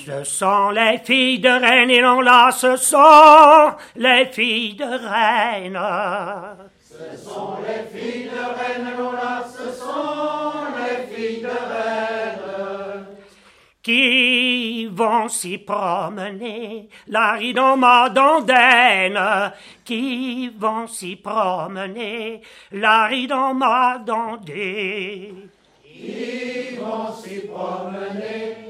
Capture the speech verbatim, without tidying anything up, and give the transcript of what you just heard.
Ce sont les filles de reine et non là, ce sont les filles de reine. Ce sont les filles de reine, non là, ce sont les filles de reine. Qui vont s'y promener, la ridomade ondaine, qui vont s'y promener, la ridomade ondée. Qui vont s'y promener,